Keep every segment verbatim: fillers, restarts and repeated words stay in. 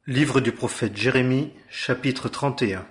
Livre du prophète Jérémie, chapitre trente et un.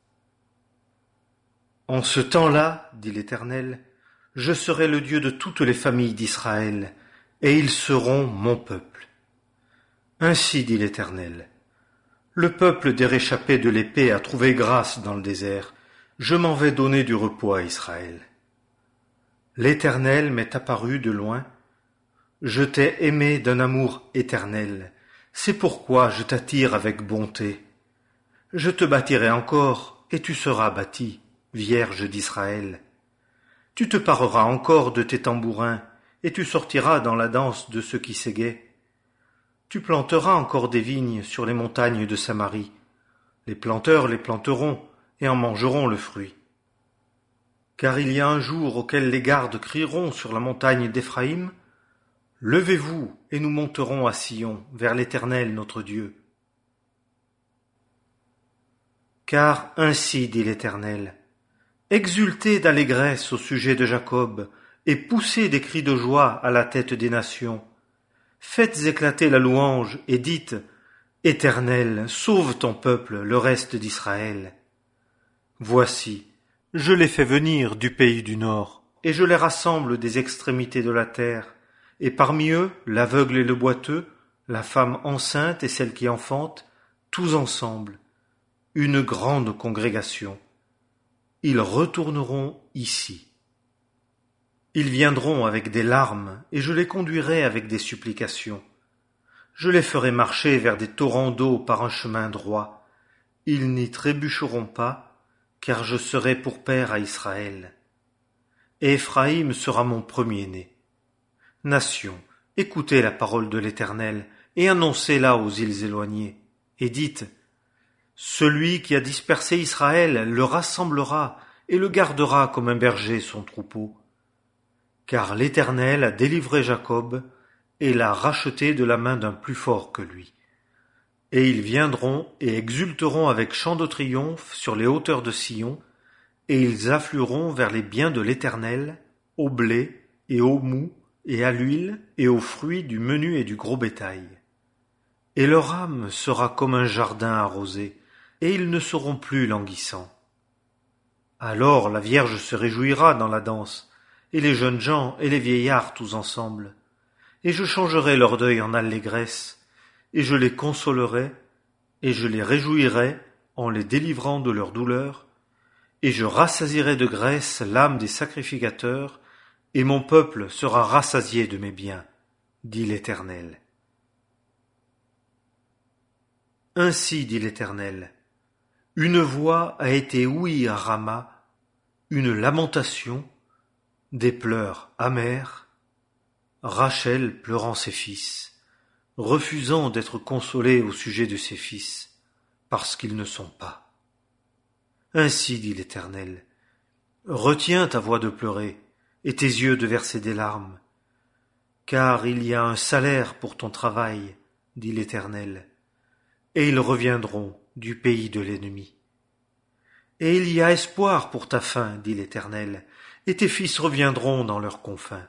En ce temps-là, dit l'Éternel, je serai le Dieu de toutes les familles d'Israël, et ils seront mon peuple. Ainsi dit l'Éternel, le peuple des réchappés de l'épée a trouvé grâce dans le désert, je m'en vais donner du repos à Israël. L'Éternel m'est apparu de loin, je t'ai aimé d'un amour éternel, c'est pourquoi je t'attire avec bonté. Je te bâtirai encore, et tu seras bâti, Vierge d'Israël. Tu te pareras encore de tes tambourins, et tu sortiras dans la danse de ceux qui s'égaient. Tu planteras encore des vignes sur les montagnes de Samarie. Les planteurs les planteront, et en mangeront le fruit. Car il y a un jour auquel les gardes crieront sur la montagne d'Éphraïm, « Levez-vous, et nous monterons à Sion, vers l'Éternel notre Dieu. » Car ainsi dit l'Éternel, exultez d'allégresse au sujet de Jacob, et poussez des cris de joie à la tête des nations. Faites éclater la louange, et dites, « Éternel, sauve ton peuple, le reste d'Israël. » Voici, je les fais venir du pays du nord, et je les rassemble des extrémités de la terre, et parmi eux l'aveugle et le boiteux, la femme enceinte et celle qui enfante, tous ensemble, une grande congrégation. Ils retourneront ici. Ils viendront avec des larmes, et je les conduirai avec des supplications. Je les ferai marcher vers des torrents d'eau par un chemin droit. Ils n'y trébucheront pas, car je serai pour père à Israël. Et Éphraïm sera mon premier-né. Nations, écoutez la parole de l'Éternel, et annoncez-la aux îles éloignées, et dites, celui qui a dispersé Israël le rassemblera et le gardera comme un berger son troupeau. Car l'Éternel a délivré Jacob et l'a racheté de la main d'un plus fort que lui. Et ils viendront et exulteront avec chant de triomphe sur les hauteurs de Sion, et ils afflueront vers les biens de l'Éternel, au blé et au mou, et à l'huile, et aux fruits du menu et du gros bétail. Et leur âme sera comme un jardin arrosé, et ils ne seront plus languissants. Alors la Vierge se réjouira dans la danse, et les jeunes gens et les vieillards tous ensemble. Et je changerai leur deuil en allégresse, et je les consolerai, et je les réjouirai en les délivrant de leur douleur, et je rassasierai de graisse l'âme des sacrificateurs, et mon peuple sera rassasié de mes biens, dit l'Éternel. Ainsi dit l'Éternel, une voix a été ouïe à Rama, une lamentation, des pleurs amers, Rachel pleurant ses fils, refusant d'être consolée au sujet de ses fils, parce qu'ils ne sont pas. Ainsi dit l'Éternel, retiens ta voix de pleurer, et tes yeux de verser des larmes. Car il y a un salaire pour ton travail, dit l'Éternel, et ils reviendront du pays de l'ennemi. Et il y a espoir pour ta fin, dit l'Éternel, et tes fils reviendront dans leurs confins.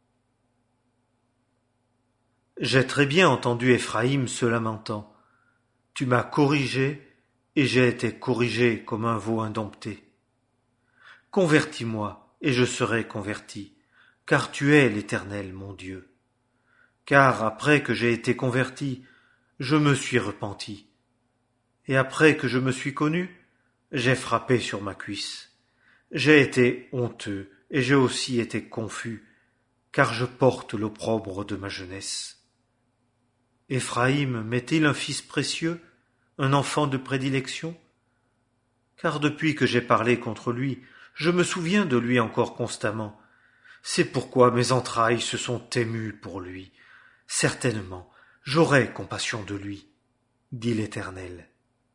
J'ai très bien entendu Éphraïm se lamentant. Tu m'as corrigé, et j'ai été corrigé comme un veau indompté. Convertis-moi, et je serai converti, car tu es l'Éternel mon Dieu. Car après que j'ai été converti, je me suis repenti. Et après que je me suis connu, j'ai frappé sur ma cuisse. J'ai été honteux, et j'ai aussi été confus, car je porte l'opprobre de ma jeunesse. Éphraïm m'est-il un fils précieux, un enfant de prédilection? Car depuis que j'ai parlé contre lui, je me souviens de lui encore constamment. C'est pourquoi mes entrailles se sont émues pour lui. Certainement, j'aurai compassion de lui, dit l'Éternel.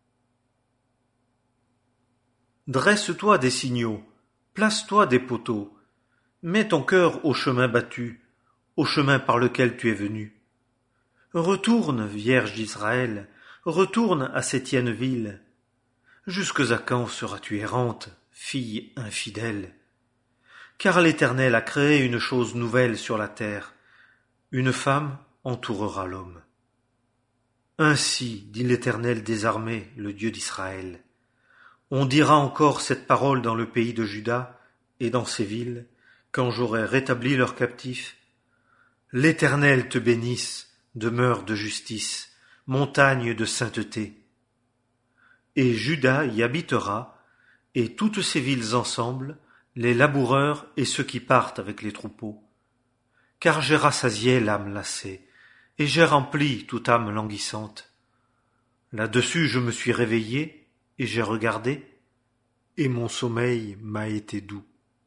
Dresse-toi des signaux, place-toi des poteaux, mets ton cœur au chemin battu, au chemin par lequel tu es venu. Retourne, Vierge d'Israël, retourne à cette tienne ville. Jusque à quand seras-tu errante, fille infidèle? Car l'Éternel a créé une chose nouvelle sur la terre, une femme entourera l'homme. Ainsi dit l'Éternel des armées, le Dieu d'Israël. On dira encore cette parole dans le pays de Juda et dans ses villes, quand j'aurai rétabli leurs captifs. L'Éternel te bénisse, demeure de justice, montagne de sainteté. Et Juda y habitera, et toutes ses villes ensemble, les laboureurs et ceux qui partent avec les troupeaux. Car j'ai rassasié l'âme lassée, et j'ai rempli toute âme languissante. Là-dessus je me suis réveillé, et j'ai regardé, et mon sommeil m'a été doux.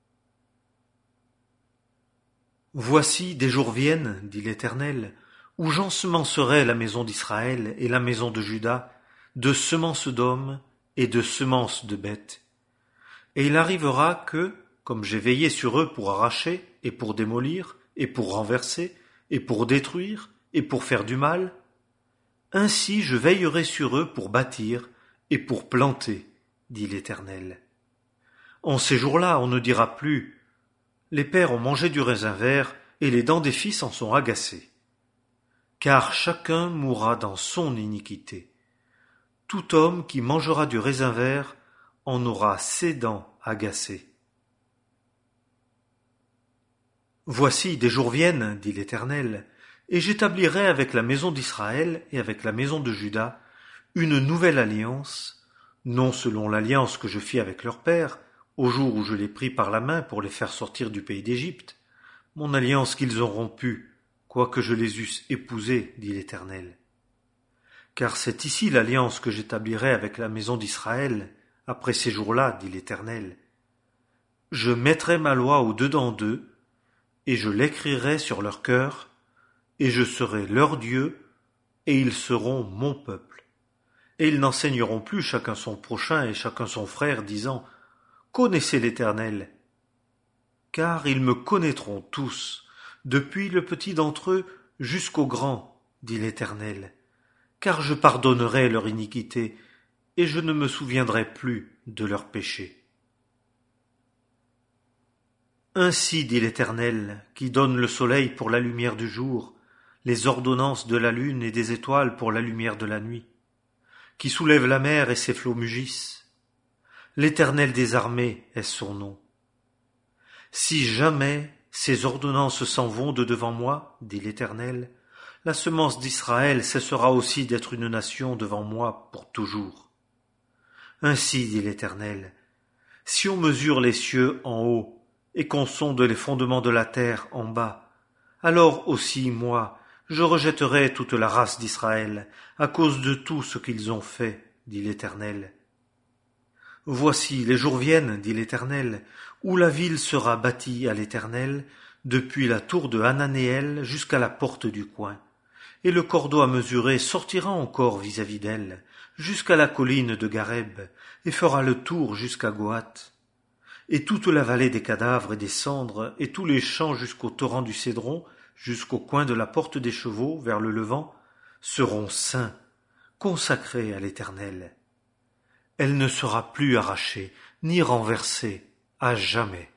Voici des jours viennent, dit l'Éternel, où j'ensemencerai la maison d'Israël et la maison de Juda de semences d'hommes et de semences de bêtes. Et il arrivera que, comme j'ai veillé sur eux pour arracher et pour démolir et pour renverser et pour détruire et pour faire du mal, ainsi je veillerai sur eux pour bâtir et pour planter, dit l'Éternel. En ces jours-là, on ne dira plus « Les pères ont mangé du raisin vert et les dents des fils en sont agacées. » Car chacun mourra dans son iniquité. Tout homme qui mangera du raisin vert en aura ses dents agacées. Voici des jours viennent, dit l'Éternel, et j'établirai avec la maison d'Israël et avec la maison de Juda une nouvelle alliance, non selon l'alliance que je fis avec leur père, au jour où je les pris par la main pour les faire sortir du pays d'Égypte, mon alliance qu'ils ont rompue, quoique je les eusse épousés, dit l'Éternel. Car c'est ici l'alliance que j'établirai avec la maison d'Israël, après ces jours-là, dit l'Éternel. Je mettrai ma loi au-dedans d'eux, et je l'écrirai sur leur cœur, et je serai leur Dieu, et ils seront mon peuple. Et ils n'enseigneront plus chacun son prochain et chacun son frère, disant « Connaissez l'Éternel ». Car ils me connaîtront tous, depuis le petit d'entre eux jusqu'au grand, dit l'Éternel, car je pardonnerai leur iniquité, et je ne me souviendrai plus de leurs péchés. Ainsi dit l'Éternel, qui donne le soleil pour la lumière du jour, les ordonnances de la lune et des étoiles pour la lumière de la nuit, qui soulève la mer et ses flots mugissent. L'Éternel des armées est son nom. Si jamais ces ordonnances s'en vont de devant moi, dit l'Éternel, la semence d'Israël cessera aussi d'être une nation devant moi pour toujours. Ainsi dit l'Éternel, si on mesure les cieux en haut, et qu'on sonde les fondements de la terre en bas, alors aussi, moi, je rejetterai toute la race d'Israël, à cause de tout ce qu'ils ont fait, dit l'Éternel. Voici, les jours viennent, dit l'Éternel, où la ville sera bâtie à l'Éternel, depuis la tour de Hananéel jusqu'à la porte du coin, et le cordeau à mesurer sortira encore vis-à-vis d'elle, jusqu'à la colline de Gareb, et fera le tour jusqu'à Goath. Et toute la vallée des cadavres et des cendres, et tous les champs jusqu'au torrent du Cédron, jusqu'au coin de la porte des chevaux, vers le levant, seront saints, consacrés à l'Éternel. Elle ne sera plus arrachée, ni renversée, à jamais.